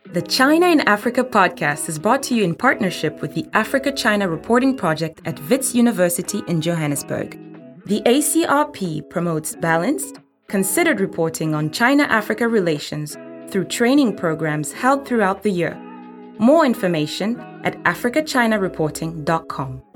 The China in Africa podcast is brought to you in partnership with the Africa-China Reporting Project at Wits University in Johannesburg. The ACRP promotes balanced, considered reporting on China-Africa relations through training programs held throughout the year. More information at africachinareporting.com.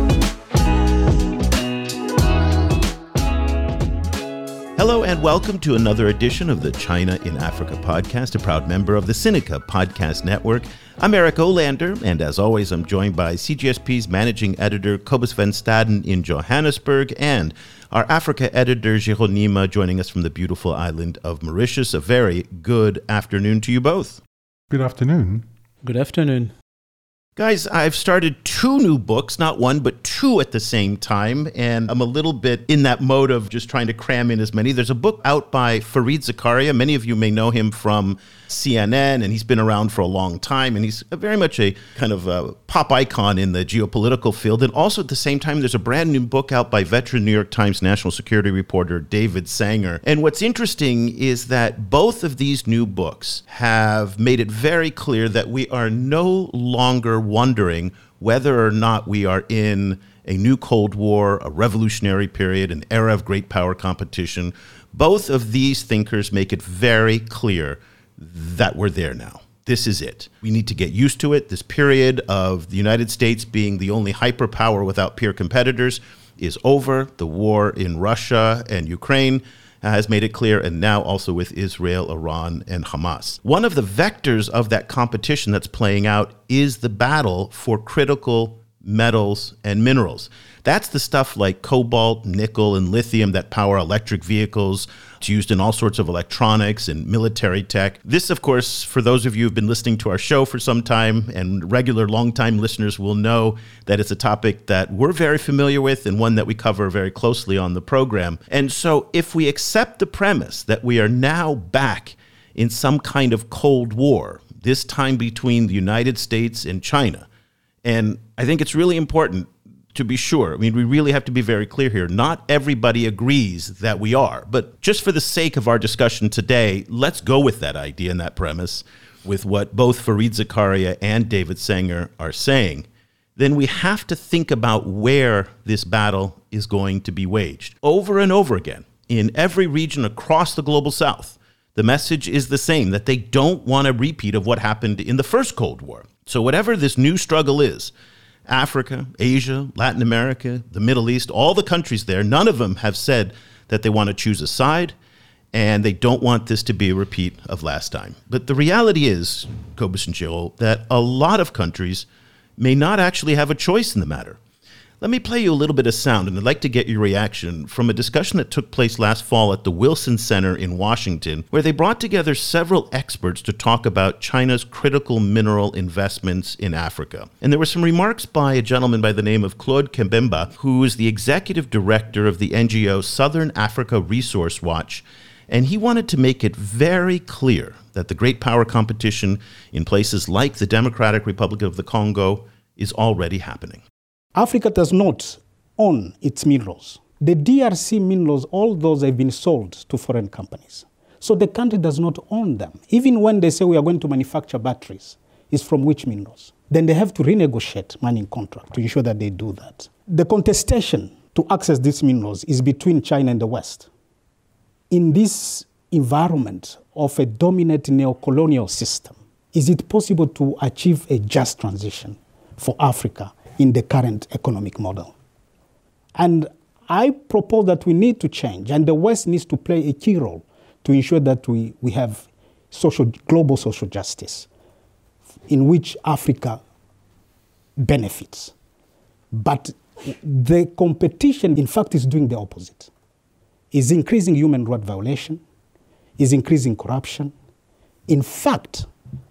Hello and welcome to another edition of the China in Africa podcast, a proud member of the Sinica Podcast Network. I'm Eric Olander, and as always, I'm joined by CGSP's managing editor, Cobus van Staden in Johannesburg, and our Africa editor, Geronima, joining us from the beautiful island of Mauritius. A very good afternoon to you both. Good afternoon. Good afternoon. Guys, I've started 2 new books, not one, but 2 at the same time, and I'm a little bit in that mode of just trying to cram in as many. There's a book out by Fareed Zakaria. Many of you may know him from CNN, and he's been around for a long time, and he's very much a kind of a pop icon in the geopolitical field. And also at the same time, there's a brand new book out by veteran New York Times national security reporter David Sanger. And what's interesting is that both of these new books have made it very clear that we are no longer wondering whether or not we are in a new Cold War, a revolutionary period, an era of great power competition. Both of these thinkers make it very clear that we're there now. This is it. We need to get used to it. This period of the United States being the only hyperpower without peer competitors is over. The war in Russia and Ukraine has made it clear, and now also with Israel, Iran, and Hamas. One of the vectors of that competition that's playing out is the battle for critical metals and minerals. That's the stuff like cobalt, nickel, and lithium that power electric vehicles. It's used in all sorts of electronics and military tech. This, of course, for those of you who've been listening to our show for some time and regular long-time listeners will know that it's a topic that we're very familiar with and one that we cover very closely on the program. And so if we accept the premise that we are now back in some kind of Cold War, this time between the United States and China, and I think it's really important to be sure. I mean, we really have to be very clear here. Not everybody agrees that we are. But just for the sake of our discussion today, let's go with that idea and that premise, with what both Fareed Zakaria and David Sanger are saying. Then we have to think about where this battle is going to be waged. Over and over again, in every region across the global south, the message is the same, that they don't want a repeat of what happened in the first Cold War. So whatever this new struggle is, Africa, Asia, Latin America, the Middle East, all the countries there, none of them have said that they want to choose a side, and they don't want this to be a repeat of last time. But the reality is, Cobus and Giraud, that a lot of countries may not actually have a choice in the matter. Let me play you a little bit of sound, and I'd like to get your reaction from a discussion that took place last fall at the Wilson Center in Washington, where they brought together several experts to talk about China's critical mineral investments in Africa. And there were some remarks by a gentleman by the name of Claude Kambemba, who is the executive director of the NGO Southern Africa Resource Watch, and he wanted to make it very clear that the great power competition in places like the Democratic Republic of the Congo is already happening. Africa does not own its minerals. The DRC minerals, all those have been sold to foreign companies. So the country does not own them. Even when they say we are going to manufacture batteries, it's from which minerals? Then they have to renegotiate mining contract to ensure that they do that. The contestation to access these minerals is between China and the West. In this environment of a dominant neo-colonial system, is it possible to achieve a just transition for Africa in the current economic model? And I propose that we need to change, and the West needs to play a key role to ensure that we have global social justice in which Africa benefits. But the competition, in fact, is doing the opposite. Is increasing human rights violation, is increasing corruption. In fact,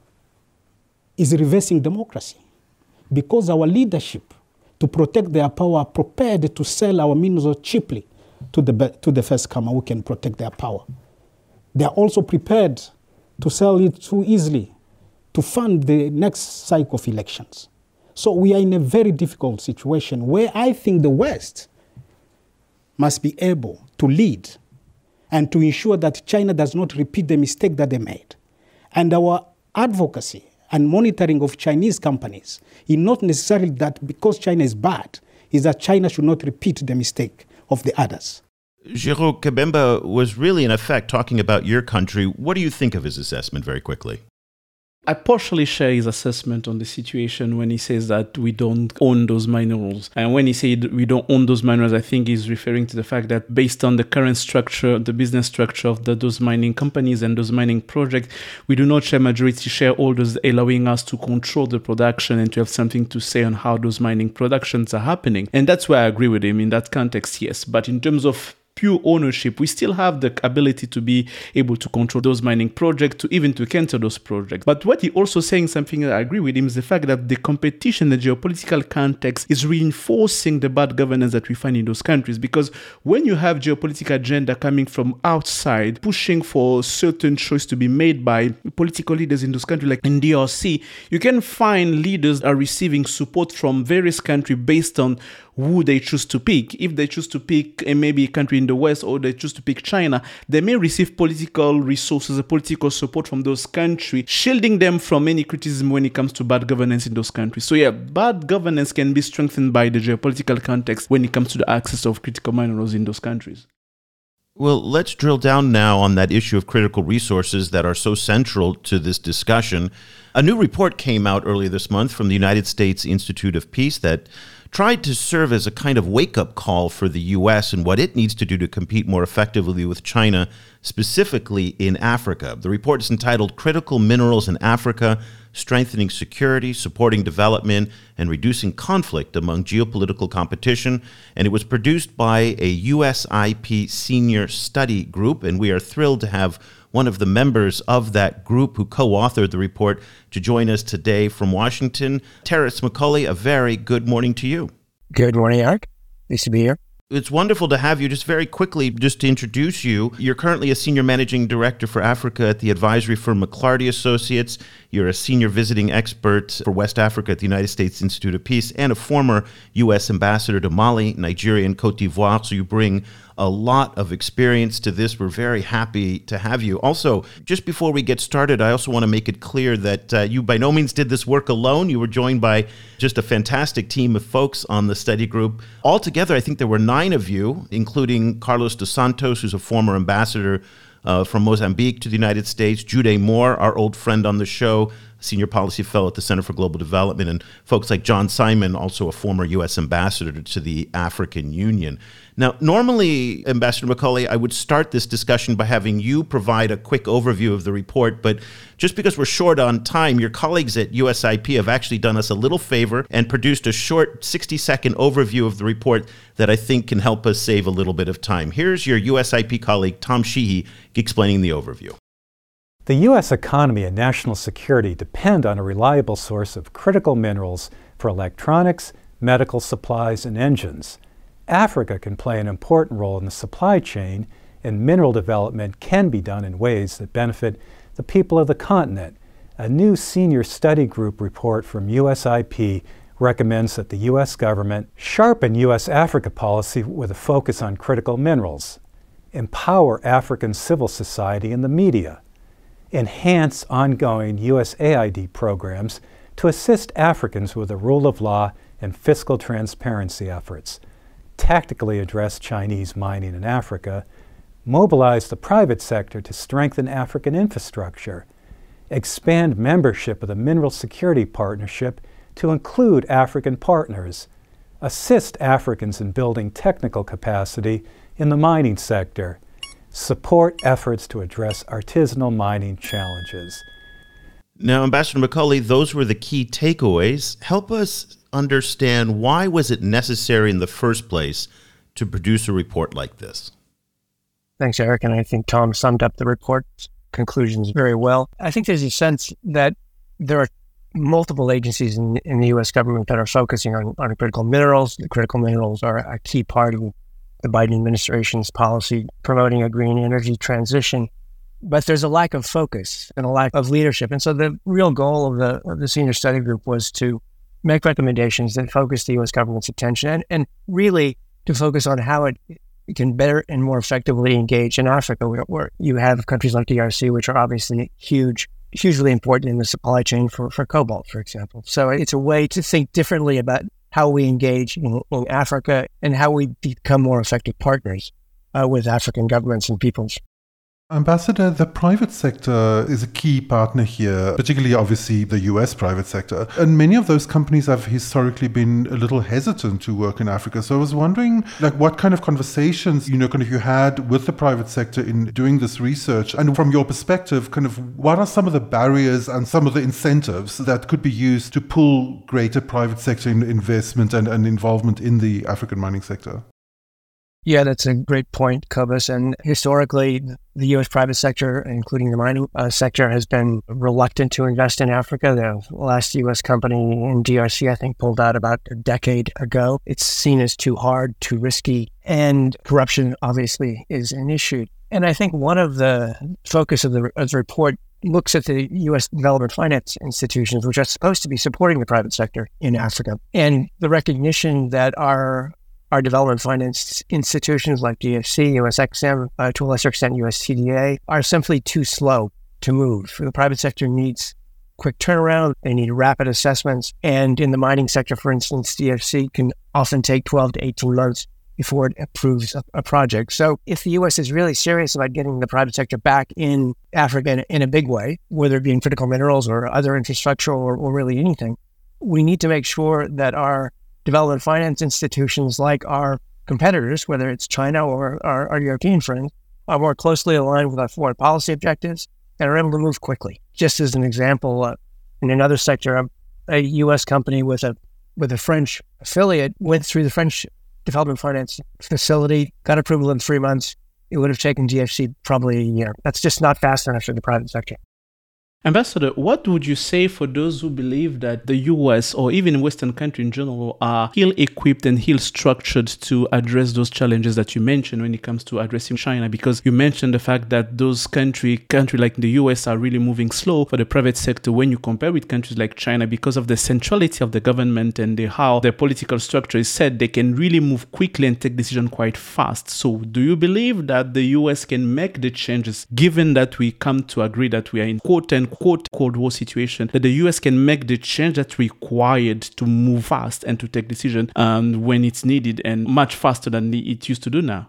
is reversing democracy. Because our leadership, to protect their power, are prepared to sell our minerals cheaply to the first comer who can protect their power. They are also prepared to sell it too easily to fund the next cycle of elections. So we are in a very difficult situation where I think the West must be able to lead and to ensure that China does not repeat the mistake that they made. And our advocacy and monitoring of Chinese companies is not necessarily that because China is bad, is that China should not repeat the mistake of the others. Jérôme Kabemba was really, in effect, talking about your country. What do you think of his assessment, very quickly? I partially share his assessment on the situation when he says that we don't own those minerals. And when he said we don't own those minerals, I think he's referring to the fact that based on the current structure, the business structure of those mining companies and those mining projects, we do not share majority shareholders, allowing us to control the production and to have something to say on how those mining productions are happening. And that's where I agree with him in that context, yes. But in terms of pure ownership, we still have the ability to be able to control those mining projects, to even to cancel those projects. But what he also saying, something that I agree with him, is the fact that the competition, the geopolitical context is reinforcing the bad governance that we find in those countries. Because when you have geopolitical agenda coming from outside, pushing for certain choice to be made by political leaders in those countries, like in DRC, you can find leaders are receiving support from various countries based on who they choose to pick. If they choose to pick maybe a country in the West, or they choose to pick China, they may receive political resources, political support from those countries, shielding them from any criticism when it comes to bad governance in those countries. So yeah, bad governance can be strengthened by the geopolitical context when it comes to the access of critical minerals in those countries. Well, let's drill down now on that issue of critical resources that are so central to this discussion. A new report came out earlier this month from the United States Institute of Peace that tried to serve as a kind of wake-up call for the U.S. and what it needs to do to compete more effectively with China, specifically in Africa. The report is entitled Critical Minerals in Africa, Strengthening Security, Supporting Development, and Reducing Conflict Among Geopolitical Competition, and it was produced by a USIP senior study group, and we are thrilled to have one of the members of that group who co-authored the report to join us today from Washington. Terence McCauley, a very good morning to you. Good morning, Eric. Nice to be here. It's wonderful to have you. Just very quickly, just to introduce you, you're currently a senior managing director for Africa at the advisory firm McClarty Associates. You're a senior visiting expert for West Africa at the United States Institute of Peace and a former U.S. ambassador to Mali, Nigeria, and Cote d'Ivoire. So you bring a lot of experience to this. We're very happy to have you. Also, just before we get started, I also want to make it clear that you by no means did this work alone. You were joined by just a fantastic team of folks on the study group. Altogether, I think there were 9 of you, including Carlos dos Santos, who's a former ambassador from Mozambique to the United States, Jude Moore, our old friend on the show, senior policy fellow at the Center for Global Development, and folks like John Simon, also a former U.S. ambassador to the African Union. Now, normally, Ambassador McCauley, I would start this discussion by having you provide a quick overview of the report, but just because we're short on time, your colleagues at USIP have actually done us a little favor and produced a short 60-second overview of the report that I think can help us save a little bit of time. Here's your USIP colleague, Tom Sheehy, explaining the overview. The U.S. economy and national security depend on a reliable source of critical minerals for electronics, medical supplies, and engines. Africa can play an important role in the supply chain, and mineral development can be done in ways that benefit the people of the continent. A new senior study group report from USIP recommends that the U.S. government sharpen U.S.-Africa policy with a focus on critical minerals, empower African civil society and the media, enhance ongoing USAID programs to assist Africans with the rule of law and fiscal transparency efforts, tactically address Chinese mining in Africa, mobilize the private sector to strengthen African infrastructure, expand membership of the Mineral Security Partnership to include African partners, assist Africans in building technical capacity in the mining sector, support efforts to address artisanal mining challenges. Now, Ambassador McCauley, those were the key takeaways. Help us understand, why was it necessary in the first place to produce a report like this? Thanks, Eric. And I think Tom summed up the report's conclusions very well. I think there's a sense that there are multiple agencies in the U.S. government that are focusing on critical minerals. The critical minerals are a key part of the Biden administration's policy promoting a green energy transition. But there's a lack of focus and a lack of leadership. And so the real goal of the senior study group was to make recommendations that focus the U.S. government's attention and really to focus on how it can better and more effectively engage in Africa, where you have countries like DRC, which are obviously huge hugely important in the supply chain for cobalt, for example. So it's a way to think differently about how we engage in Africa and how we become more effective partners with African governments and peoples. Ambassador, the private sector is a key partner here, particularly obviously the US private sector. And many of those companies have historically been a little hesitant to work in Africa. So I was wondering, what kind of conversations, you had with the private sector in doing this research? And from your perspective, what are some of the barriers and some of the incentives that could be used to pull greater private sector investment and involvement in the African mining sector? Yeah, that's a great point, Cobus. And historically, the U.S. private sector, including the mining sector, has been reluctant to invest in Africa. The last U.S. company in DRC, I think, pulled out about a decade ago. It's seen as too hard, too risky, and corruption obviously is an issue. And I think one of the focus of the report looks at the U.S. development finance institutions, which are supposed to be supporting the private sector in Africa, and the recognition that our development finance institutions like DFC, US EXIM, to a lesser extent USTDA, are simply too slow to move. The private sector needs quick turnaround, they need rapid assessments, and in the mining sector, for instance, DFC can often take 12 to 18 months before it approves a project. So if the U.S. is really serious about getting the private sector back in Africa in a big way, whether it be in critical minerals or other infrastructure or really anything, we need to make sure that our development finance institutions, like our competitors, whether it's China or our European friends, are more closely aligned with our foreign policy objectives and are able to move quickly. Just as an example, in another sector, a U.S. company with a French affiliate went through the French development finance facility, got approval in 3 months. It would have taken DFC probably a year. That's just not fast enough for the private sector. Ambassador, what would you say for those who believe that the US or even Western countries in general are ill-equipped and ill-structured to address those challenges that you mentioned when it comes to addressing China? Because you mentioned the fact that those countries like the US are really moving slow for the private sector when you compare with countries like China because of the centrality of the government and how their political structure is set. They can really move quickly and take decisions quite fast. So do you believe that the US can make the changes, given that we come to agree that we are in quote-unquote Cold War situation, that the US can make the change that's required to move fast and to take decisions when it's needed and much faster than it used to do now?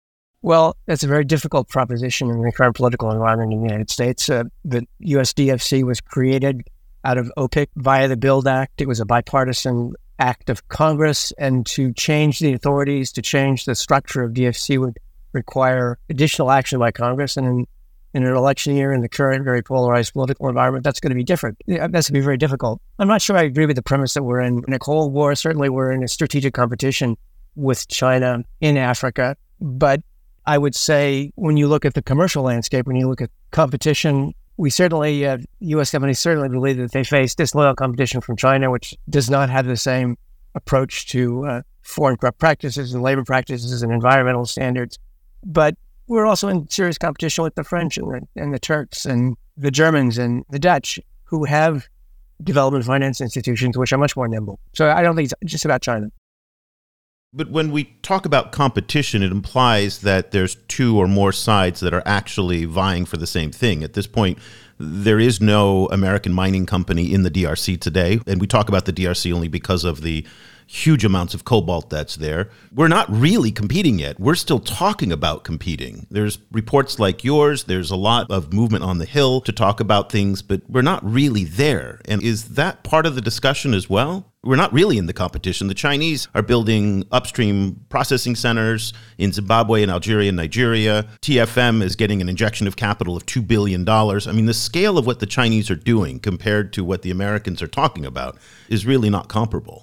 Well, that's a very difficult proposition in the current political environment in the United States. The US DFC was created out of OPIC via the BUILD Act. It was a bipartisan act of Congress, and to change the authorities, to change the structure of DFC would require additional action by Congress. And in an election year, in the current very polarized political environment, that's going to be different. That's going to be very difficult. I'm not sure I agree with the premise that we're in a Cold War. Certainly we're in a strategic competition with China in Africa. But I would say when you look at the commercial landscape, when you look at competition, we certainly, U.S. companies certainly believe that they face disloyal competition from China, which does not have the same approach to foreign corrupt practices and labor practices and environmental standards. But we're also in serious competition with the French and the Turks and the Germans and the Dutch, who have development finance institutions which are much more nimble. So I don't think it's just about China. But when we talk about competition, it implies that there's two or more sides that are actually vying for the same thing. At this point, there is no American mining company in the DRC today. And we talk about the DRC only because of the huge amounts of cobalt that's there. We're not really competing yet. We're still talking about competing. There's reports like yours. There's a lot of movement on the Hill to talk about things, but we're not really there. And is that part of the discussion as well? We're not really in the competition. The Chinese are building upstream processing centers in Zimbabwe and Algeria and Nigeria. TFM is getting an injection of capital of $2 billion. I mean, the scale of what the Chinese are doing compared to what the Americans are talking about is really not comparable.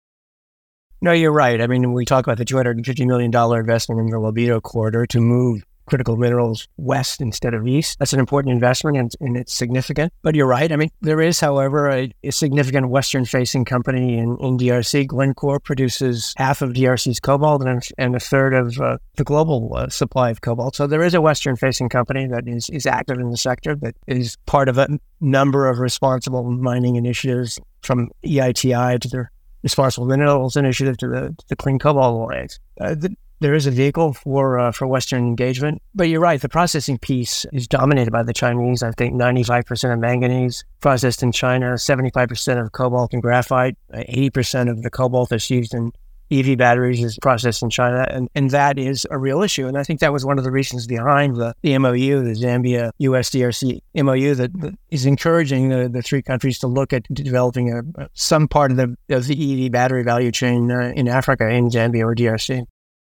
No, you're right. I mean, we talk about the $250 million investment in the Lobito corridor to move critical minerals west instead of east. That's an important investment and it's significant. But you're right. I mean, there is, however, a significant Western-facing company in DRC. Glencore produces half of DRC's cobalt and a third of the global supply of cobalt. So there is a Western-facing company that is active in the sector, that is part of a number of responsible mining initiatives, from EITI to the Responsible Minerals Initiative to the Clean Cobalt Alliance. there is a vehicle for Western engagement. But you're right, the processing piece is dominated by the Chinese. I think 95% of manganese processed in China, 75% of cobalt and graphite, 80% of the cobalt that's used in EV batteries is processed in China, and that is a real issue. And I think that was one of the reasons behind the MOU, the Zambia-US DRC MOU, that is encouraging the three countries to look at developing some part of the EV battery value chain in Africa, in Zambia or DRC.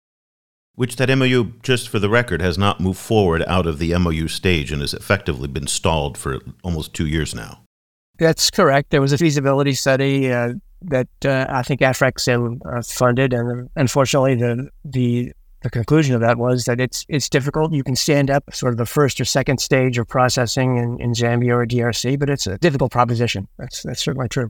Which that MOU, just for the record, has not moved forward out of the MOU stage and has effectively been stalled for almost 2 years now. That's correct. There was a feasibility study that I think Afrexim funded, and unfortunately, the conclusion of that was that it's difficult. You can stand up sort of the first or second stage of processing in Zambia or DRC, but it's a difficult proposition. That's certainly true.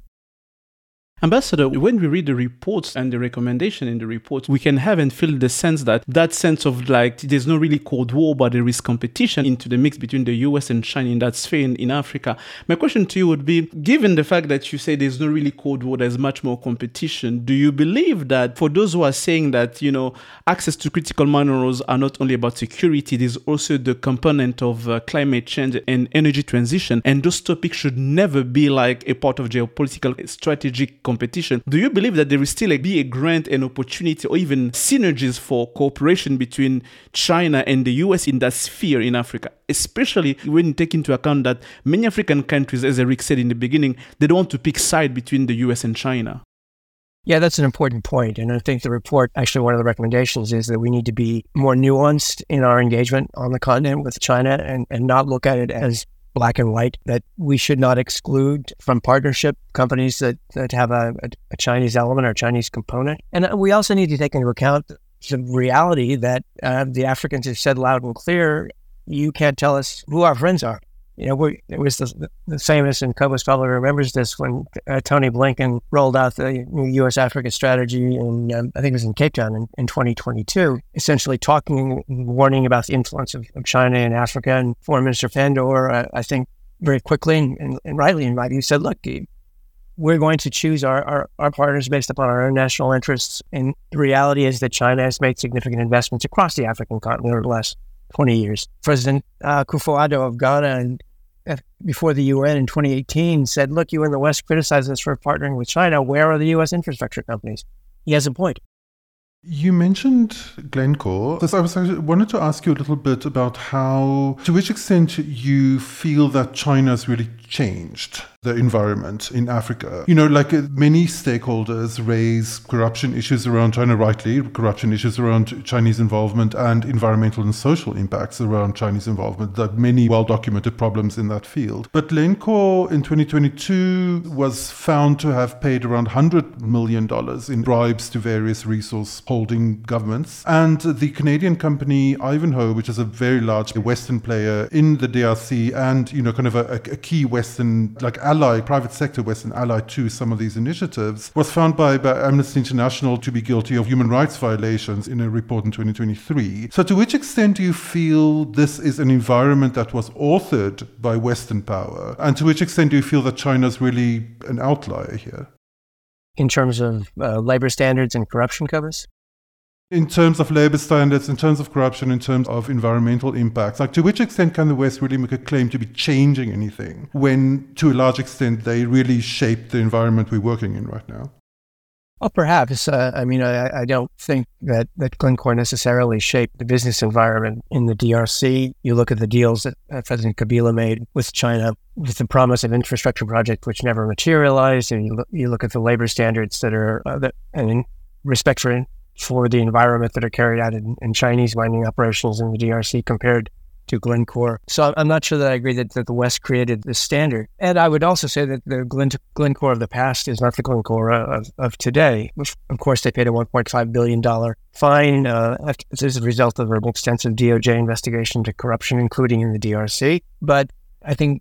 Ambassador, when we read the reports and the recommendation in the reports, we can have and feel the sense that sense of like there's no really Cold War, but there is competition into the mix between the US and China in that sphere in Africa. My question to you would be, given the fact that you say there's no really Cold War, there's much more competition, do you believe that for those who are saying that, access to critical minerals are not only about security, there's also the component of climate change and energy transition, and those topics should never be like a part of geopolitical strategic competition. Do you believe that there will still be a grant and opportunity or even synergies for cooperation between China and the US in that sphere in Africa, especially when you take into account that many African countries, as Eric said in the beginning, they don't want to pick side between the US and China? Yeah, that's an important point. And I think the report, actually one of the recommendations is that we need to be more nuanced in our engagement on the continent with China and not look at it as black and white, that we should not exclude from partnership companies that have a Chinese element or Chinese component. And we also need to take into account the reality that the Africans have said loud and clear, you can't tell us who our friends are. It was the famous, and Cobus probably remembers this, when Tony Blinken rolled out the U.S.-Africa strategy, I think it was in Cape Town in 2022, essentially warning about the influence of China in Africa. And Foreign Minister Pandor, I think very quickly and rightly in my view, said, look, we're going to choose our partners based upon our own national interests. And the reality is that China has made significant investments across the African continent over the last 20 years. President Akufo-Addo of Ghana, before the UN in 2018, said, look, you in the West criticize us for partnering with China. Where are the U.S. infrastructure companies? He has a point. You mentioned Glencore. I wanted to ask you a little bit about to which extent you feel that China's really changed the environment in Africa. Many stakeholders raise corruption issues around China, rightly, corruption issues around Chinese involvement and environmental and social impacts around Chinese involvement, that many well-documented problems in that field. But Glencore in 2022 was found to have paid around $100 million in bribes to various resource holding governments. And the Canadian company Ivanhoe, which is a very large Western player in the DRC and, kind of a key Western, private sector Western ally to some of these initiatives, was found by Amnesty International to be guilty of human rights violations in a report in 2023. So to which extent do you feel this is an environment that was authored by Western power? And to which extent do you feel that China's really an outlier here? In terms of labor standards and corruption covers? In terms of labor standards, in terms of corruption, in terms of environmental impacts, to which extent can the West really make a claim to be changing anything when, to a large extent, they really shape the environment we're working in right now? Well, perhaps. I don't think that Glencore necessarily shaped the business environment in the DRC. You look at the deals that President Kabila made with China with the promise of infrastructure projects which never materialized, and you look at the labor standards that are and respect for the environment that are carried out in Chinese mining operations in the DRC compared to Glencore. So I'm not sure that I agree that the West created this standard. And I would also say that the Glencore of the past is not the Glencore of today, which, of course, they paid a $1.5 billion fine as a result of an extensive DOJ investigation into corruption, including in the DRC. But I think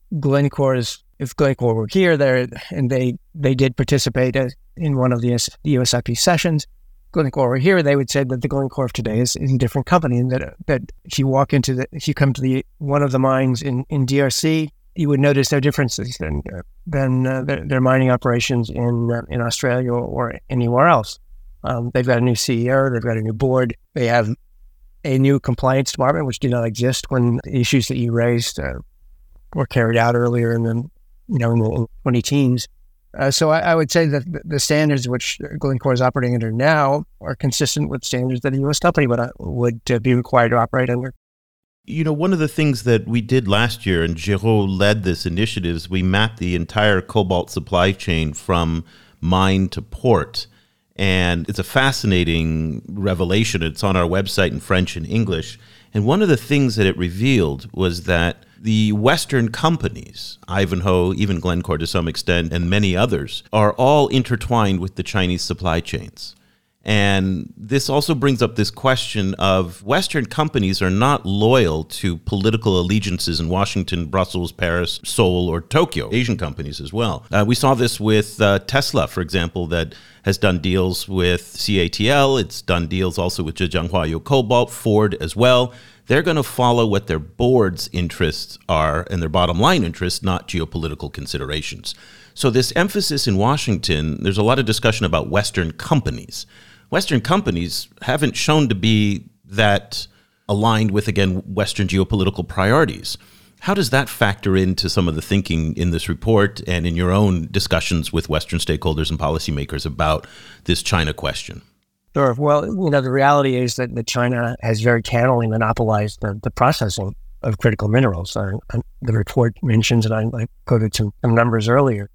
if Glencore were here, and they did participate in one of the USIP sessions, Glencore here, they would say that the Glencore of today is a different company, and that if you come to one of the mines in DRC, you would notice no differences than their mining operations in Australia or anywhere else. They've got a new CEO, they've got a new board, they have a new compliance department, which did not exist when the issues that you raised were carried out earlier in the 2010s. So I would say that the standards which Glencore is operating under now are consistent with standards that a U.S. company would be required to operate under. One of the things that we did last year, and Giraud led this initiative, is we mapped the entire cobalt supply chain from mine to port. And it's a fascinating revelation. It's on our website in French and English. And one of the things that it revealed was that the Western companies, Ivanhoe, even Glencore to some extent, and many others, are all intertwined with the Chinese supply chains. And this also brings up this question of Western companies are not loyal to political allegiances in Washington, Brussels, Paris, Seoul, or Tokyo, Asian companies as well. We saw this with Tesla, for example, that has done deals with CATL. It's done deals also with Zhejiang Cobalt, Ford as well. They're going to follow what their board's interests are and their bottom line interests, not geopolitical considerations. So this emphasis in Washington, there's a lot of discussion about Western companies. Western companies haven't shown to be that aligned with, again, Western geopolitical priorities. How does that factor into some of the thinking in this report and in your own discussions with Western stakeholders and policymakers about this China question? Sure. Well, the reality is that China has very cannily monopolized the processing of critical minerals. The report mentions, and I quoted some numbers earlier,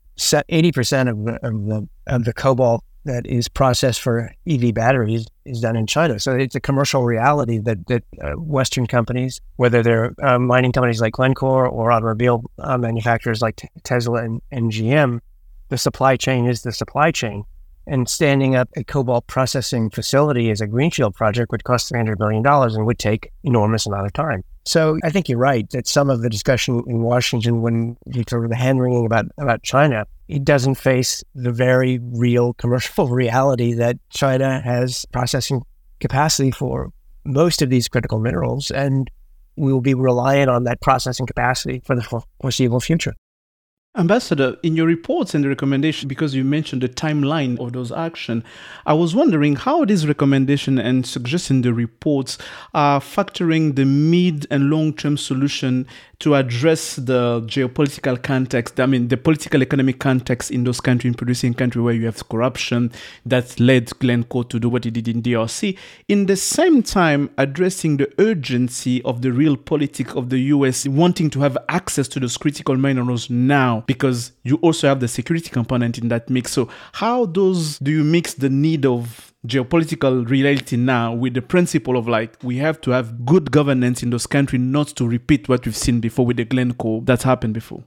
80% of the cobalt that is processed for EV batteries is done in China. So it's a commercial reality that Western companies, whether they're mining companies like Glencore or automobile manufacturers like Tesla and GM, the supply chain is the supply chain. And standing up a cobalt processing facility as a greenfield project would cost $300 billion and would take enormous amount of time. So I think you're right that some of the discussion in Washington, when you sort of the hand-wringing about China, it doesn't face the very real commercial reality that China has processing capacity for most of these critical minerals, and we will be reliant on that processing capacity for the foreseeable future. Ambassador, in your reports and the recommendation, because you mentioned the timeline of those actions, I was wondering how this recommendation and suggesting the reports are factoring the mid and long-term solution to address the geopolitical context, the political economic context in those countries, in producing countries where you have corruption that led Glencore to do what it did in DRC. In the same time, addressing the urgency of the real politics of the US wanting to have access to those critical minerals now, because you also have the security component in that mix. So how do you mix the need of geopolitical reality now with the principle of we have to have good governance in those countries, not to repeat what we've seen before with the Glencore that happened before?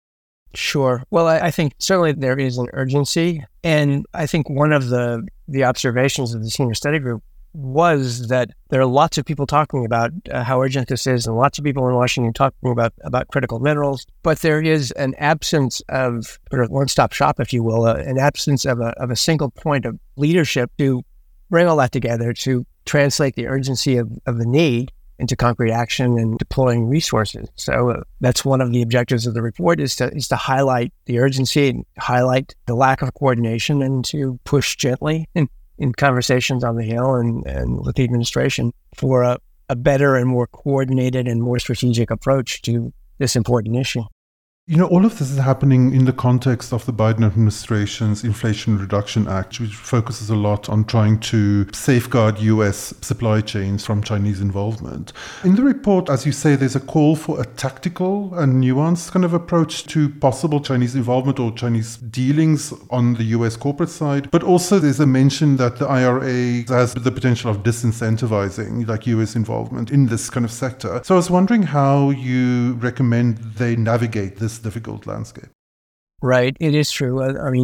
Sure. Well, I think certainly there is an urgency. And I think one of the observations of the senior study group was that there are lots of people talking about how urgent this is, and lots of people in Washington talking about critical minerals, but there is an absence of sort of one-stop shop, if you will, an absence of a single point of leadership to bring all that together, to translate the urgency of the need into concrete action and deploying resources. So that's one of the objectives of the report is to highlight the urgency and highlight the lack of coordination, and to push gently in conversations on the Hill and with the administration for a better and more coordinated and more strategic approach to this important issue. All of this is happening in the context of the Biden administration's Inflation Reduction Act, which focuses a lot on trying to safeguard U.S. supply chains from Chinese involvement. In the report, as you say, there's a call for a tactical and nuanced kind of approach to possible Chinese involvement or Chinese dealings on the U.S. corporate side. But also there's a mention that the IRA has the potential of disincentivizing U.S. involvement in this kind of sector. So I was wondering how you recommend they navigate this difficult landscape. Right. It is true.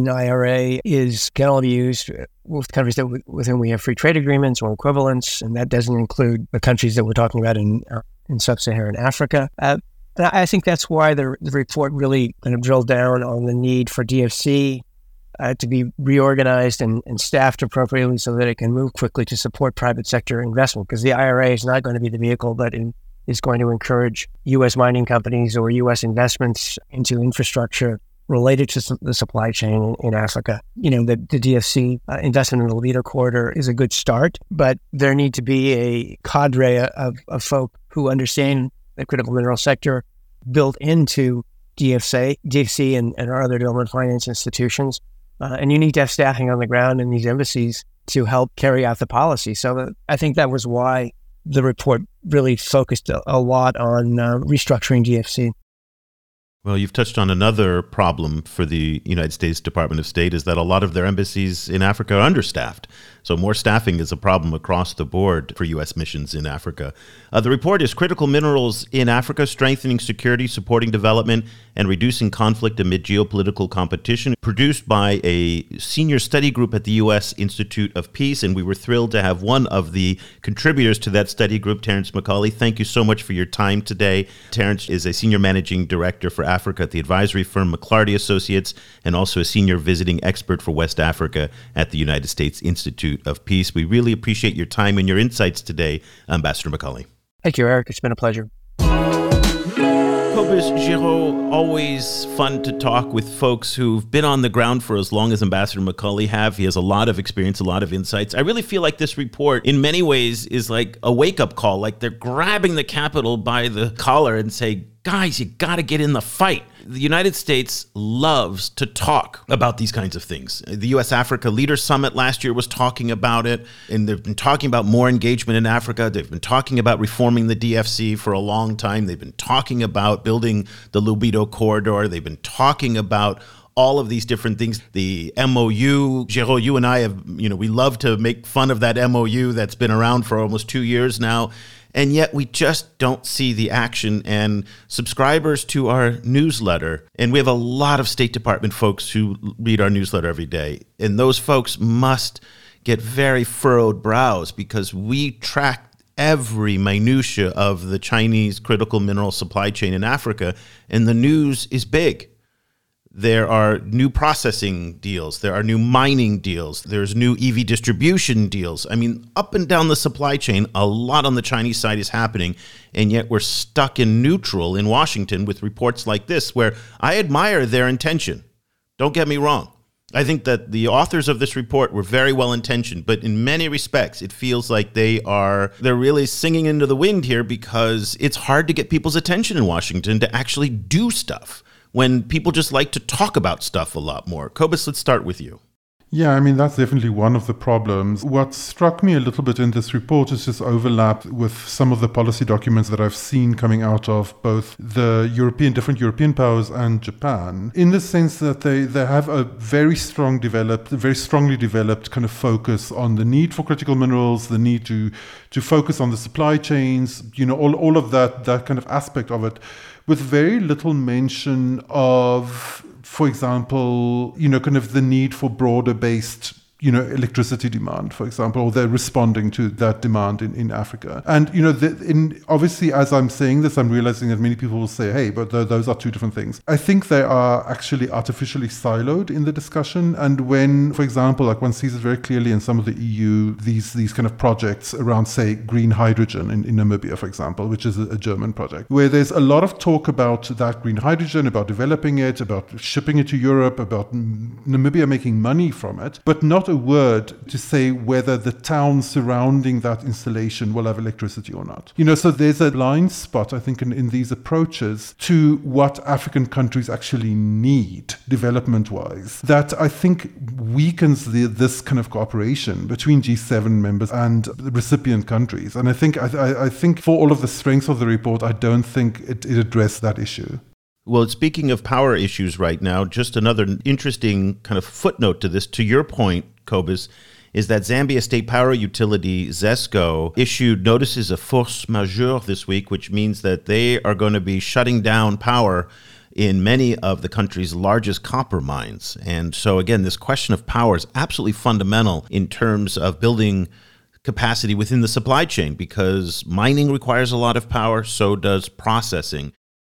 IRA can only be used with countries with whom we have free trade agreements or equivalents, and that doesn't include the countries that we're talking about in sub-Saharan Africa. And I think that's why the report really kind of drilled down on the need for DFC to be reorganized and staffed appropriately so that it can move quickly to support private sector investment, because the IRA is not going to be the vehicle that is going to encourage U.S. mining companies or U.S. investments into infrastructure related to the supply chain in Africa. You know, the DFC investment in the Leader Corridor is a good start, but there need to be a cadre of folk who understand the critical mineral sector built into DFC and our other development finance institutions. And you need to have staffing on the ground in these embassies to help carry out the policy. So I think that was why the report really focused a lot on restructuring DFC. Well, you've touched on another problem for the United States Department of State is that a lot of their embassies in Africa are understaffed. So more staffing is a problem across the board for U.S. missions in Africa. The report is Critical Minerals in Africa, Strengthening Security, Supporting Development, and Reducing Conflict Amid Geopolitical Competition, produced by a senior study group at the U.S. Institute of Peace. And we were thrilled to have one of the contributors to that study group, Terence McCauley. Thank you so much for your time today. Terence is a senior managing director for Africa at the advisory firm McClarty Associates, and also a senior visiting expert for West Africa at the United States Institute of Peace. We really appreciate your time and your insights today, Ambassador McCauley. Thank you, Eric. It's been a pleasure. Cobus Giraud, always fun to talk with folks who've been on the ground for as long as Ambassador McCauley have. He has a lot of experience, a lot of insights. I really feel like this report, in many ways, is like a wake-up call. Like they're grabbing the Capitol by the collar and say, guys, you got to get in the fight. The United States loves to talk about these kinds of things. The U.S.-Africa Leaders Summit last year was talking about it, and they've been talking about more engagement in Africa. They've been talking about reforming the DFC for a long time. They've been talking about building the Lobito Corridor. They've been talking about all of these different things. The MOU, Giraud, you and I have, we love to make fun of that MOU that's been around for almost 2 years now. And yet we just don't see the action. And subscribers to our newsletter, and we have a lot of State Department folks who read our newsletter every day, and those folks must get very furrowed brows because we track every minutia of the Chinese critical mineral supply chain in Africa, and the news is big. There are new processing deals. There are new mining deals. There's new EV distribution deals. I mean, up and down the supply chain, a lot on the Chinese side is happening. And yet we're stuck in neutral in Washington with reports like this, where I admire their intention. Don't get me wrong. I think that the authors of this report were very well intentioned, but in many respects, it feels like they're really singing into the wind here because it's hard to get people's attention in Washington to actually do stuff when people just like to talk about stuff a lot more. Cobus, let's start with you. Yeah, I mean, that's definitely one of the problems. What struck me a little bit in this report is this overlap with some of the policy documents that I've seen coming out of both the different European powers and Japan, in the sense that they have a very strongly developed kind of focus on the need for critical minerals, the need to focus on the supply chains, all of that kind of aspect of it, with very little mention of, for example, kind of the need for broader based, electricity demand, for example, or they're responding to that demand in Africa. And, obviously, as I'm saying this, I'm realizing that many people will say, hey, but those are two different things. I think they are actually artificially siloed in the discussion. And when, for example, like one sees it very clearly in some of the EU, these kind of projects around, say, green hydrogen in Namibia, for example, which is a German project, where there's a lot of talk about that green hydrogen, about developing it, about shipping it to Europe, about Namibia making money from it, but not a word to say whether the towns surrounding that installation will have electricity or not. So there's a blind spot, I think, in these approaches to what African countries actually need development-wise, that I think weakens this kind of cooperation between G7 members and the recipient countries. And I think for all of the strengths of the report, I don't think it addressed that issue. Well, speaking of power issues right now, just another interesting kind of footnote to this, to your point, Cobus, is that Zambia State Power Utility, ZESCO, issued notices of force majeure this week, which means that they are going to be shutting down power in many of the country's largest copper mines. And so, again, this question of power is absolutely fundamental in terms of building capacity within the supply chain, because mining requires a lot of power, so does processing.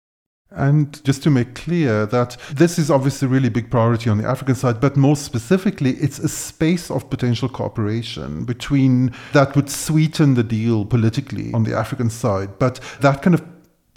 And just to make clear that this is obviously a really big priority on the African side, but more specifically, it's a space of potential cooperation between that would sweeten the deal politically on the African side, but that kind of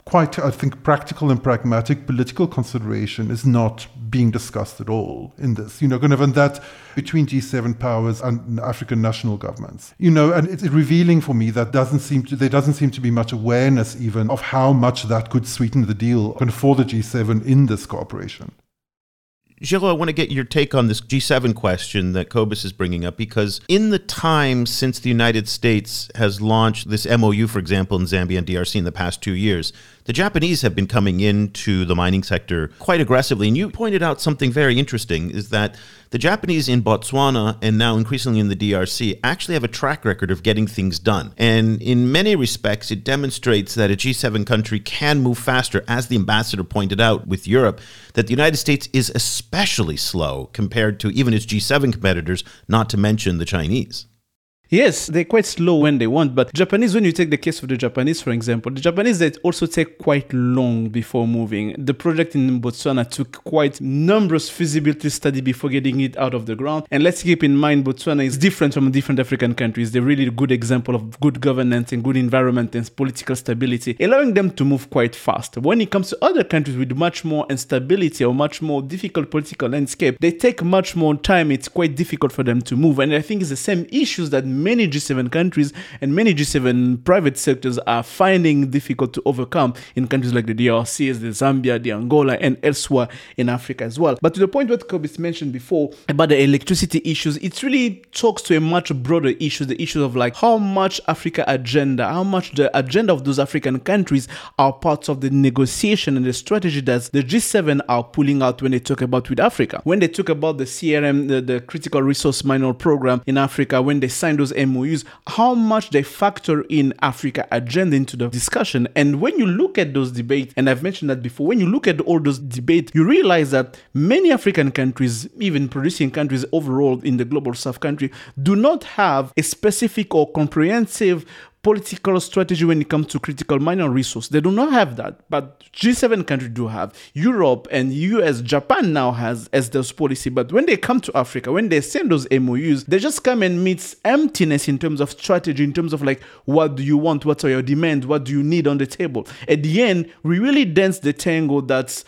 quite, I think, practical and pragmatic political consideration is not being discussed at all in this, and that between G7 powers and African national governments, and it's revealing for me that there doesn't seem to be much awareness even of how much that could sweeten the deal for the G7 in this cooperation. Giraud, I want to get your take on this G7 question that Cobus is bringing up, because in the time since the United States has launched this MOU, for example, in Zambia and DRC in the past 2 years, the Japanese have been coming into the mining sector quite aggressively. And you pointed out something very interesting, is that the Japanese in Botswana and now increasingly in the DRC actually have a track record of getting things done. And in many respects, it demonstrates that a G7 country can move faster, as the ambassador pointed out with Europe, that the United States is especially slow compared to even its G7 competitors, not to mention the Chinese. Yes, they're quite slow when they want, but Japanese, when you take the case of the Japanese, for example, the Japanese, they also take quite long before moving. The project in Botswana took quite numerous feasibility study before getting it out of the ground. And let's keep in mind, Botswana is different from different African countries. They're really a good example of good governance and good environment and political stability, allowing them to move quite fast. When it comes to other countries with much more instability or much more difficult political landscape, they take much more time. It's quite difficult for them to move. And I think it's the same issues that many G7 countries and many G7 private sectors are finding difficult to overcome in countries like the DRC, the Zambia, the Angola, and elsewhere in Africa as well. But to the point what Cobus mentioned before about the electricity issues, it really talks to a much broader issue, the issue of like how much Africa agenda, how much the agenda of those African countries are parts of the negotiation and the strategy that the G7 are pulling out when they talk about with Africa. When they talk about the CRM, the Critical Resource Mineral Program in Africa, when they sign those MOUs, how much they factor in Africa agenda into the discussion. And when you look at those debates, and I've mentioned that before, when you look at all those debates, you realize that many African countries, even producing countries overall in the global south country, do not have a specific or comprehensive political strategy when it comes to critical mineral resource. They do not have that, but G7 countries do have. Europe and US, Japan now has as those policy, but when they come to Africa, when they send those MOUs, they just come and meet emptiness in terms of strategy, in terms of like, what do you want? What are your demands? What do you need on the table? At the end, we really dance the tango that's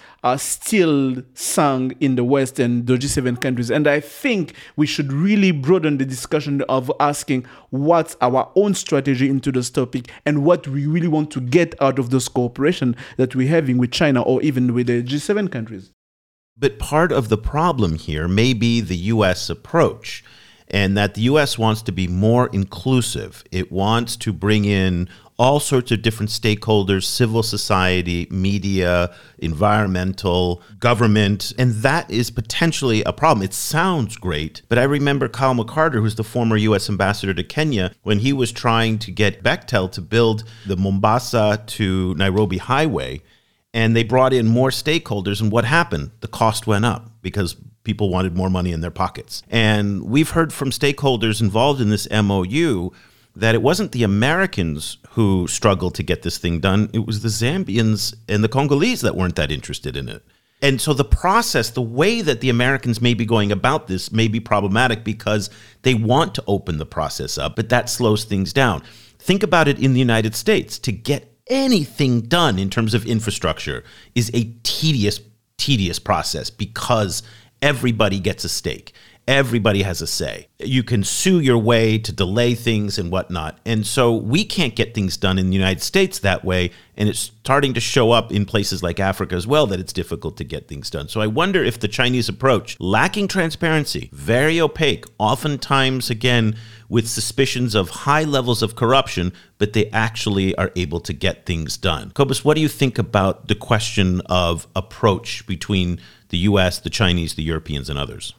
still sung in the West and the G7 countries. And I think we should really broaden the discussion of asking what's our own strategy into this topic and what we really want to get out of this cooperation that we're having with China or even with the G7 countries. But part of the problem here may be the U.S. approach, and that the U.S. wants to be more inclusive. It wants to bring in all sorts of different stakeholders, civil society, media, environmental, government, and that is potentially a problem. It sounds great, but I remember Kyle McCarter, who's the former U.S. ambassador to Kenya, when he was trying to get Bechtel to build the Mombasa to Nairobi highway, and they brought in more stakeholders, and what happened? The cost went up because people wanted more money in their pockets. And we've heard from stakeholders involved in this MOU that it wasn't the Americans who struggled to get this thing done. It was the Zambians and the Congolese that weren't that interested in it. And so the process, the way that the Americans may be going about this may be problematic because they want to open the process up, but that slows things down. Think about it in the United States. To get anything done in terms of infrastructure is a tedious process because everybody gets a stake. Everybody has a say. You can sue your way to delay things and whatnot. And so we can't get things done in the United States that way. And it's starting to show up in places like Africa as well that it's difficult to get things done. So I wonder if the Chinese approach, lacking transparency, very opaque, oftentimes, again, with suspicions of high levels of corruption, but they actually are able to get things done. Cobus, what do you think about the question of approach between the US, the Chinese, the Europeans, and others?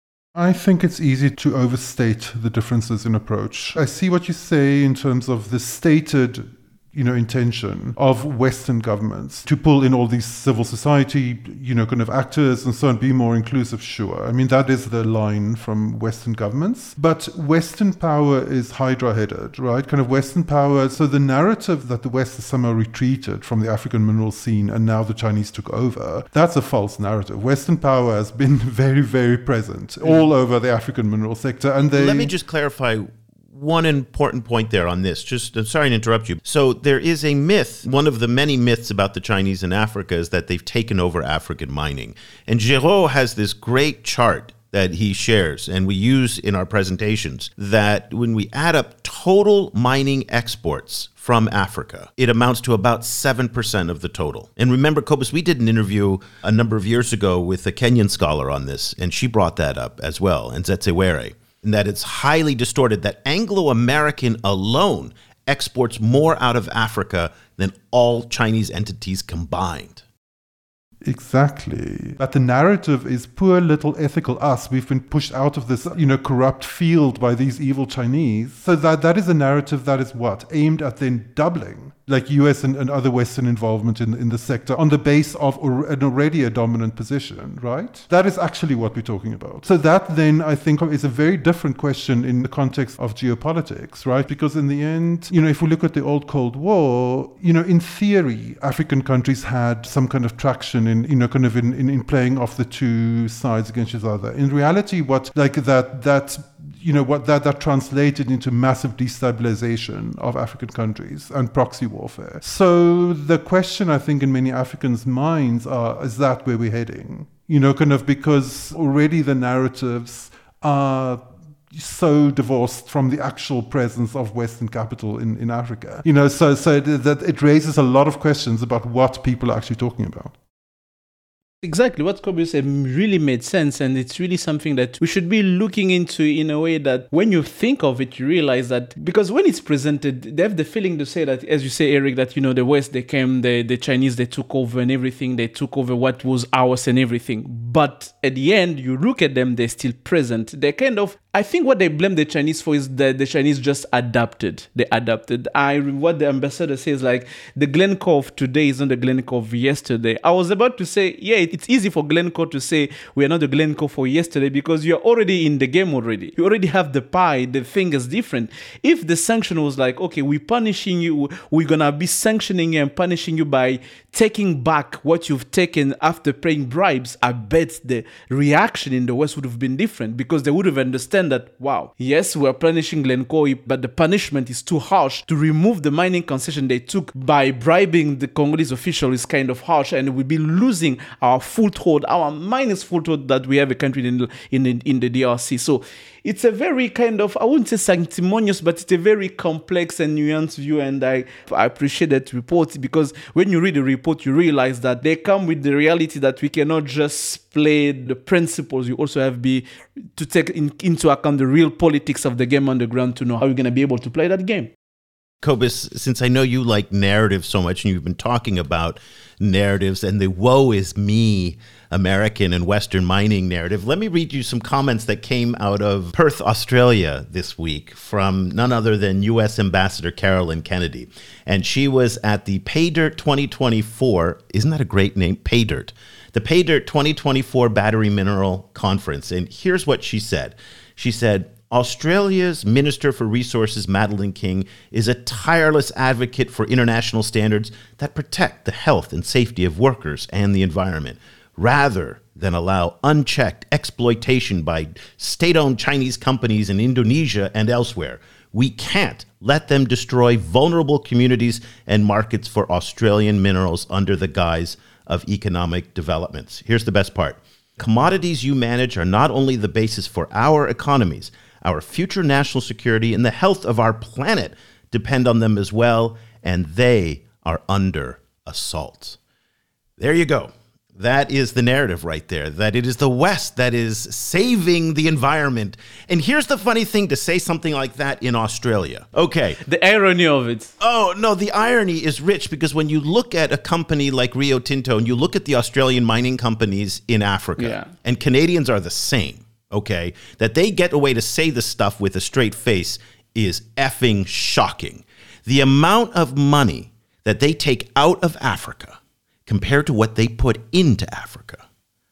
I think it's easy to overstate the differences in approach. I see what you say in terms of the stated intention of Western governments to pull in all these civil society, kind of actors and so on, be more inclusive, sure. I mean, that is the line from Western governments. But Western power is hydra-headed, right? Kind of Western power. So the narrative that the West has somehow retreated from the African mineral scene and now the Chinese took over, that's a false narrative. Western power has been very, very present all over the African mineral sector. And let me just clarify one important point there on this. I'm sorry to interrupt you. So there is a myth, one of the many myths about the Chinese in Africa is that they've taken over African mining. And Giraud has this great chart that he shares and we use in our presentations that when we add up total mining exports from Africa, it amounts to about 7% of the total. And remember, Cobus, we did an interview a number of years ago with a Kenyan scholar on this, and she brought that up as well, and Nzetsewere, and that it's highly distorted, that Anglo-American alone exports more out of Africa than all Chinese entities combined. Exactly. But the narrative is poor little ethical us. We've been pushed out of this, corrupt field by these evil Chinese. So that is a narrative that is what? Aimed at then doubling, like US and other Western involvement in the sector on the base of an already a dominant position, right? That is actually what we're talking about. So that then, I think, is a very different question in the context of geopolitics, right? Because in the end, if we look at the old Cold War, in theory, African countries had some kind of traction in playing off the two sides against each other. In reality, what that translated into massive destabilization of African countries and proxy warfare. So the question, I think, in many Africans' minds is that where we're heading? Because already the narratives are so divorced from the actual presence of Western capital in Africa. So that it raises a lot of questions about what people are actually talking about. Exactly. What Cobus said really made sense, and it's really something that we should be looking into in a way that when you think of it, you realize that, because when it's presented, they have the feeling to say that, as you say, Eric, that, the West, they came, the Chinese, they took over and everything, they took over what was ours and everything. But at the end, you look at them, they're still present. They're kind of, I think what they blame the Chinese for is that the Chinese just adapted. They adapted. What the ambassador says, like, the Glencore of today isn't the Glencore of yesterday. I was about to say, yeah, it's easy for Glencore to say we are not the Glencore for yesterday because you're already in the game already. You already have the pie. The thing is different. If the sanction was like, okay, we're punishing you, we're going to be sanctioning you and punishing you by taking back what you've taken after paying bribes, I bet the reaction in the West would have been different because they would have understood that, wow, yes, we're punishing Glencore, but the punishment is too harsh. To remove the mining concession they took by bribing the Congolese official is kind of harsh, and we'll be losing our foothold, our minus foothold that we have a country in the DRC. So it's a very kind of, I wouldn't say sanctimonious, but it's a very complex and nuanced view, and I appreciate that report, because when you read the report, you realize that they come with the reality that we cannot just play the principles. You also have to take into account the real politics of the game on the ground to know how you're going to be able to play that game. Cobus, since I know you like narrative so much and you've been talking about narratives and the woe is me American and Western mining narrative, let me read you some comments that came out of Perth, Australia this week from none other than U.S. Ambassador Carolyn Kennedy. And she was at the PayDirt 2024, isn't that a great name? PayDirt. The PayDirt 2024 Battery Mineral Conference. And here's what she said. She said, Australia's Minister for Resources, Madeleine King, is a tireless advocate for international standards that protect the health and safety of workers and the environment, rather than allow unchecked exploitation by state-owned Chinese companies in Indonesia and elsewhere. We can't let them destroy vulnerable communities and markets for Australian minerals under the guise of economic developments. Here's the best part. Commodities you manage are not only the basis for our economies, our future national security and the health of our planet depend on them as well, and they are under assault. There you go. That is the narrative right there, that it is the West that is saving the environment. And here's the funny thing to say something like that in Australia. Okay. The irony of it. Oh, no, the irony is rich, because when you look at a company like Rio Tinto and you look at the Australian mining companies in Africa, and Canadians are the same, okay, that they get away to say this stuff with a straight face is effing shocking. The amount of money that they take out of Africa compared to what they put into Africa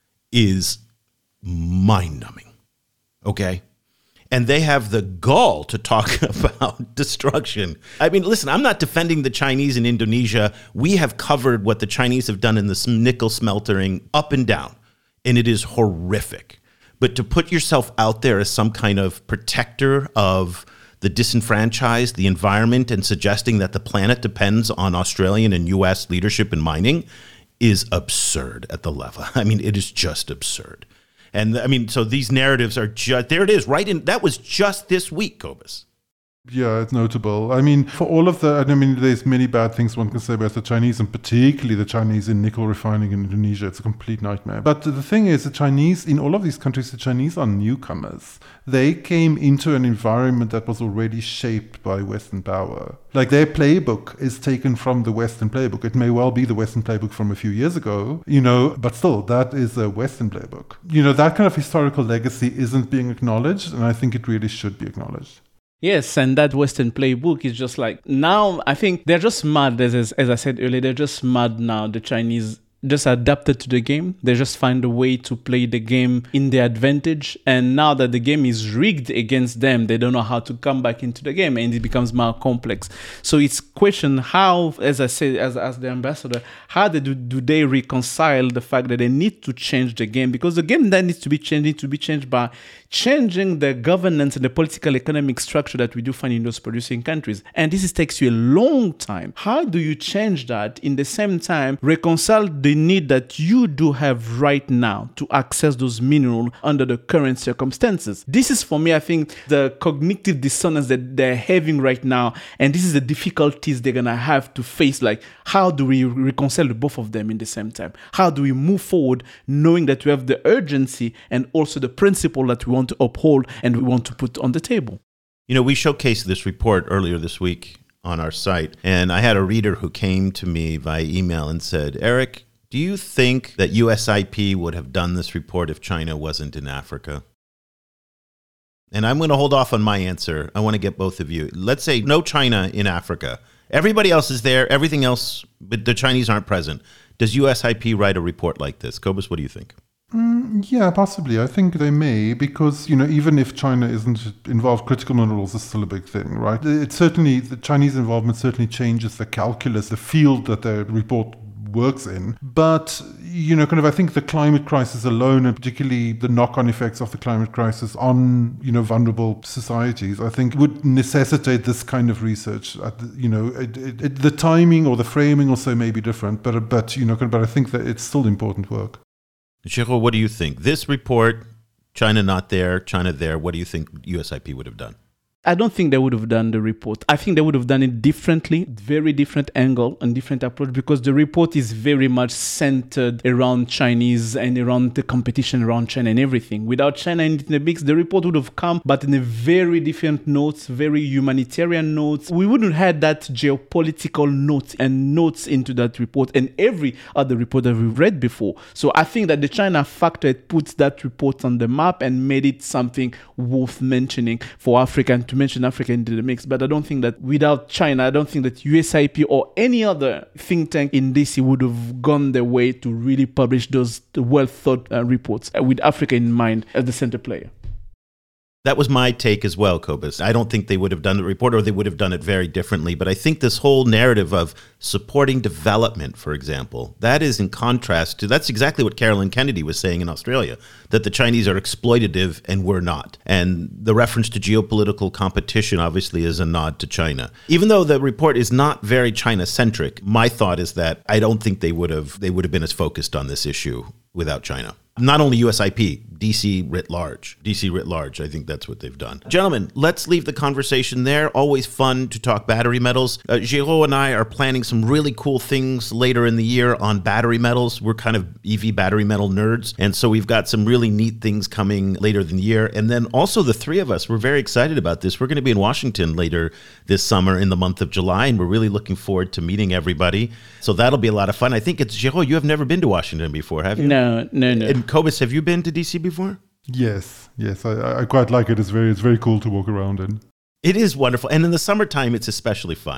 is mind-numbing, okay? And they have the gall to talk about destruction. I mean, listen, I'm not defending the Chinese in Indonesia. We have covered what the Chinese have done in the nickel smeltering up and down, and it is horrific. But to put yourself out there as some kind of protector of the disenfranchised, the environment, and suggesting that the planet depends on Australian and U.S. leadership in mining is absurd at the level. I mean, it is just absurd. And I mean, so these narratives are just, there it is, right in, that was just this week, Cobus. Yeah, it's notable. I mean, for all of the, I mean, there's many bad things one can say about the Chinese, and particularly the Chinese in nickel refining in Indonesia. It's a complete nightmare. But the thing is, the Chinese, in all of these countries, the Chinese are newcomers. They came into an environment that was already shaped by Western power. Like, their playbook is taken from the Western playbook. It may well be the Western playbook from a few years ago, you know, but still, that is a Western playbook. You know, that kind of historical legacy isn't being acknowledged, and I think it really should be acknowledged. Yes, and that Western playbook is just like, now I think they're just mad, as I said earlier, they're just mad now, the Chinese just adapted to the game. They just find a way to play the game in their advantage. And now that the game is rigged against them, they don't know how to come back into the game, and it becomes more complex. So it's question how, as I said, as the ambassador, how do they reconcile the fact that they need to change the game? Because the game that needs to be changed by changing the governance and the political economic structure that we do find in those producing countries. And this takes you a long time. How do you change that in the same time reconcile the need that you do have right now to access those minerals under the current circumstances? This is, for me, I think, the cognitive dissonance that they're having right now. And this is the difficulties they're going to have to face. Like, how do we reconcile the both of them in the same time? How do we move forward knowing that we have the urgency and also the principle that we want to uphold and we want to put on the table? You know, we showcased this report earlier this week on our site, and I had a reader who came to me via email and said, Eric, do you think that USIP would have done this report if China wasn't in Africa? And I'm going to hold off on my answer. I want to get both of you. Let's say no China in Africa. Everybody else is there, everything else, but the Chinese aren't present. Does USIP write a report like this? Cobus, what do you think? Yeah, possibly. I think they may, because, you know, even if China isn't involved, critical minerals is still a big thing, right? It certainly, the Chinese involvement certainly changes the calculus, the field that the report works in. But, you know, kind of, I think the climate crisis alone, and particularly the knock-on effects of the climate crisis on, you know, vulnerable societies, I think would necessitate this kind of research. You know, the timing or the framing also may be different, but you know, but I think that it's still important work. Jérôme, what do you think? This report, China not there, China there, what do you think USIP would have done? I don't think they would have done the report. I think they would have done it differently, very different angle and different approach, because the report is very much centered around Chinese and around the competition around China and everything. Without China in the mix, the report would have come, but in a very different notes, very humanitarian notes. We wouldn't have had that geopolitical note and notes into that report and every other report that we've read before. So I think that the China factor puts that report on the map and made it something worth mentioning for Africa, to mention Africa into the mix. But I don't think that without China, I don't think that USIP or any other think tank in DC would have gone their way to really publish those well thought reports with Africa in mind as the center player. That was my take as well, Cobus. I don't think they would have done the report, or they would have done it very differently. But I think this whole narrative of supporting development, for example, that is in contrast to, that's exactly what Carolyn Kennedy was saying in Australia, that the Chinese are exploitative and we're not. And the reference to geopolitical competition obviously is a nod to China. Even though the report is not very China-centric, my thought is that I don't think they would have been as focused on this issue without China. Not only USIP, DC writ large. DC writ large, I think that's what they've done. Gentlemen, let's leave the conversation there. Always fun to talk battery metals. Jérôme and I are planning some really cool things later in the year on battery metals. We're kind of EV battery metal nerds, and so we've got some really neat things coming later in the year. And then also the three of us, we're very excited about this. We're going to be in Washington later this summer in the month of July, and we're really looking forward to meeting everybody. So that'll be a lot of fun. I think it's, Jérôme, you have never been to Washington before, have you? No. And Cobus, have you been to DC before? Yes. I quite like it. It's very cool to walk around in. It is wonderful. And in the summertime, it's especially fun.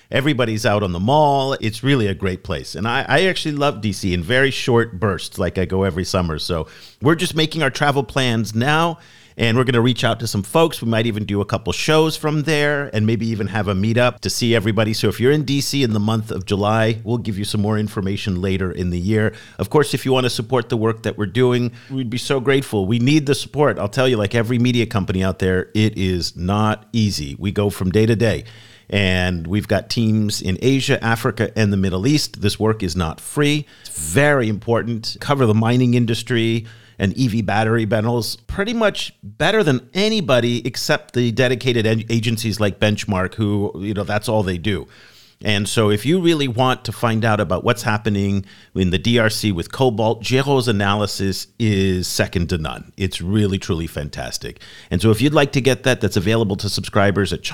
Everybody's out on the mall. It's really a great place. And I actually love DC in very short bursts, like I go every summer. So we're just making our travel plans now. And we're going to reach out to some folks. We might even do a couple shows from there and maybe even have a meetup to see everybody. So if you're in DC in the month of July, we'll give you some more information later in the year. Of course, if you want to support the work that we're doing, we'd be so grateful. We need the support. I'll tell you, like every media company out there, it is not easy. We go from day to day. And we've got teams in Asia, Africa, and the Middle East. This work is not free. It's very important. Cover the mining industry and EV battery metals pretty much better than anybody except the dedicated agencies like Benchmark, who, that's all they do. And so if you really want to find out about what's happening in the DRC with cobalt, Géraud's analysis is second to none. It's really, truly fantastic. And so if you'd like to get that, that's available to subscribers at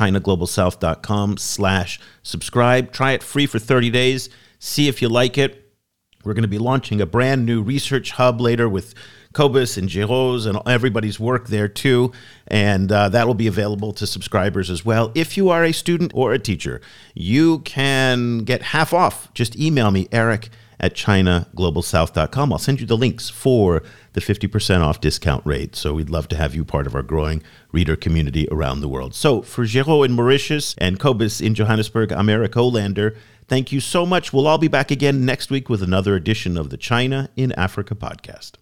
ChinaGlobalSouth.com/subscribe. Try it free for 30 days. See if you like it. We're going to be launching a brand new research hub later with Cobus and Géraud's and everybody's work there too. And that will be available to subscribers as well. If you are a student or a teacher, you can get half off. Just email me, eric@ChinaGlobalSouth.com. I'll send you the links for the 50% off discount rate. So we'd love to have you part of our growing reader community around the world. So for Géraud in Mauritius and Cobus in Johannesburg, I'm Eric Olander. Thank you so much. We'll all be back again next week with another edition of the China in Africa podcast.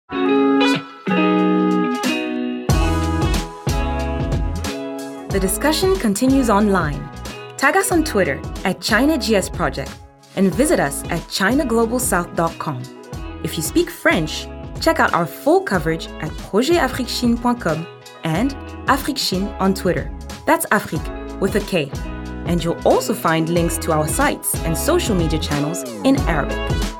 The discussion continues online. Tag us on Twitter @ChinaGSProject and visit us at ChinaGlobalSouth.com. If you speak French, check out our full coverage at ProjetAfriqueChine.com and AfriqueChine on Twitter. That's Afrique with a K. And you'll also find links to our sites and social media channels in Arabic.